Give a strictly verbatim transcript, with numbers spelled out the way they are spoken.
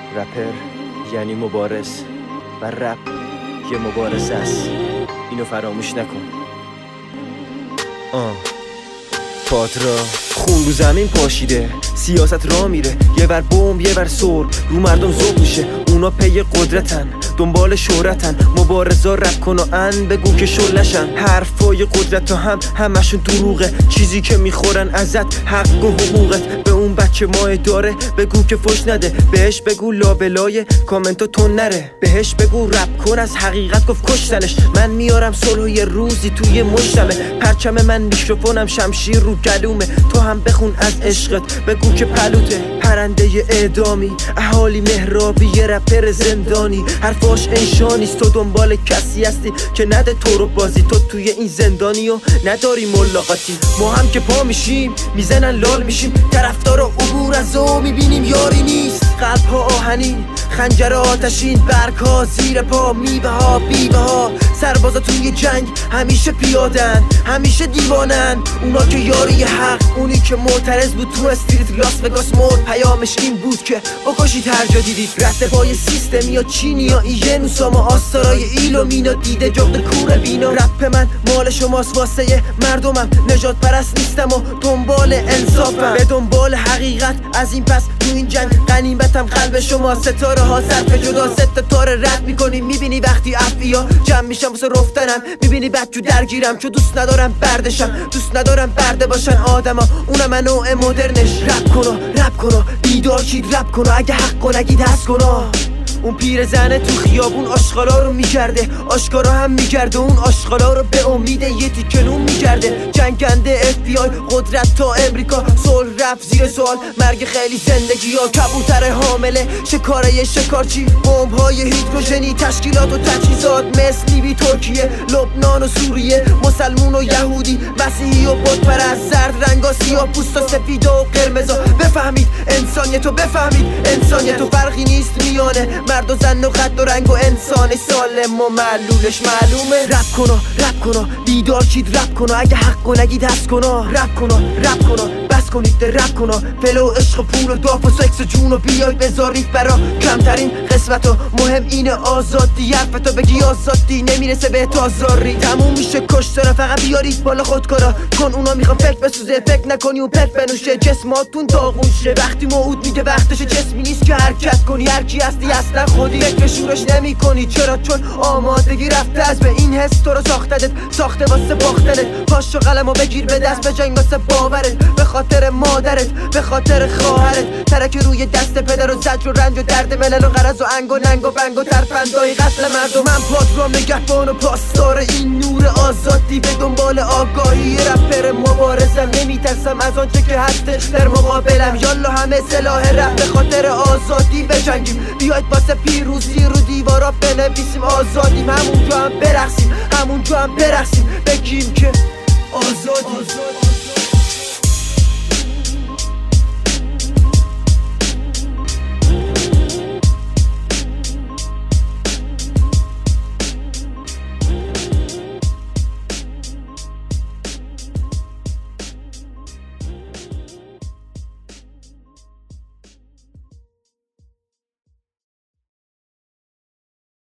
رپر یعنی مبارز و رپ یه مبارزه است، اینو فراموش نکن. آه پادرا خون رو زمین پاشیده، سیاست را میره، یه ور بمب یه ور سور، رو مردم ذوق میشه. اونا پی قدرتن، دنبال شهرتن، مبارزا رپ کن و ان بگو که شل نشن. حرفای قدرت هم همشون دروغه، چیزی که میخورن ازت حق و حقوقت. به اون بچه ماه داره بگو که فش نده، بهش بگو لابلای کامنتو تون نره، بهش بگو رپ کن از حقیقت گفت کشتنش. من میارم صلح یه روزی توی مجتمع، پرچم من میکروفونم شمشیر رو گلومه. تو هم بخون از عشقت بگو که پلوته، پرنده اعدامی اهالی محرابی، یه رپر زندانی حرفاش انشانیست. تو دنبال کسی هستی که نده تو رو بازی، تو توی این زندانی و نداری ملاقاتی. ما هم که پا میشیم میزنن لال میشیم، طرفدار عبور از او میبینیم یاری نیست. قلب ها آهنین، خنجر آتشین، برگ ها زیر پا، میوه ها بیوه ها. سربازا توی جنگ همیشه پیادن، همیشه دیوانن. اونا که یاری حق، اونی که معترض بود تو استریت لاس وگاس مرد، پیامش این بود که بکشید هر جا دیدید. رد پای سیستمی یا چینی یا اینوسا، ما آستارای ایلومینا دیده جغد کوره بینا. رپ من مال شماست واسه مردمم، نجات پرست نیستم و دنبال انصافم، به دنبال حقیقت. از این پس تو این جنگ غنیمتم قلب شما. ستاره ها صرف جدا ست تاره رد میکنی، میبینی وقتی افیا جمع میشم واسه رفتنم، میبینی بچو درگیرم چون دوست ندارم بردشم، دوست ندارم برده باشن آدما، اونم نوع مدرنش. رپ کنو رپ کنو بیدار شید، رپ کنو اگه حق و نگید هست کنو. اون پیر زنه تو خیابون آشغالا رو میگرده، آشکارا هم میگرده، اون آشغالا رو به امید یه تیکنون میگرده. جنگنده اف بی آی قدرت تا امریکا، صلح رفت زیر سوال، مرگ خیلی زندگی ها. کبوتر حامله شکاره شکارچی، بمب های هیدروژنی، تشکیلات و تجهیزات مثل لیبی، ترکیه، لبنان و سوریه، مسلمون و یهودی، مسیحی و بت پرست، زرد رنگا، سیاه پوستا، سفیدا و قرمزا. بفهمید انسانیتو، بفهمید انسانیتو، فرقی نیست میانه مرد و زن و قد و رنگ و انسان سالم و معلولش معلومه. رپ کنو رپ کنو بیدار شید، رپ کنو اگه حق و نگید هست کنو. رپ کنو رپ کنو بس کنید رپ کنو، فلو عشق و پول و داف و سکس و جون و بیاید بذارید برا کمترین قسمت و مهم اینه آزادی. حرفتو بگی آزادی نمیرسه به تازاری، تموم میشه کشتارا. فقط بیارید بالا خودکارا کن، اونا میخوان فکر بسوزه، فکر نکنی و پک بنوشه، جسماتون داغون شه. وقتی موعود میگه وقتشه، جسمی نیست که حرکت کنی، هر کی هستی اصلا خودی فکر شورش نمی کنی. چرا؟ چون آمادگی رفته از به این حس تو رو ساختدت، ساخته واسه باختنت. پاش و قلمو بگیر به دست، به جنگ واسه باورت، به خاطر مادرت، به خاطر خواهرت. ترک روی دست پدر و زجر و رنج و درد ملل و غرض و انگ و ننگ و بنگ و ترفندای قتل مردم. من پادرام نگهبان و پاسدار این نور آزادی، به دنبال آگاهی رپر مبارزم. نمیترسم از آنچه که هستش در مقابلم، یالا همه سلاح رپ به خاطر آزادی بجنگیم. بیاید واسه پیروزی رو دیوارا بنویسیم آزادیم، همونجا هم برقصیم، همونجا هم برقصیم، بگیم که